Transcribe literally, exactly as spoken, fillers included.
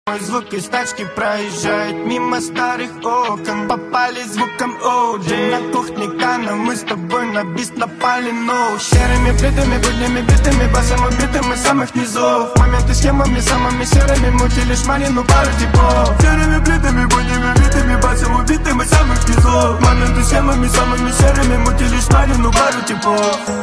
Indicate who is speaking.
Speaker 1: Мой звук из тачки проезжает мимо старых окон. Попали звуком Оджи. На кухне Кана, мы с тобой на бист напали, но серыми плитами, буднями битыми, басом убитым из самых низов. Моменты схемами самыми серыми, мутили шмалину пару типов. Серыми плитами, буднями битыми, басом убитым из самых низов. Моменты схемами самыми серыми, мутили шмалину пару типов.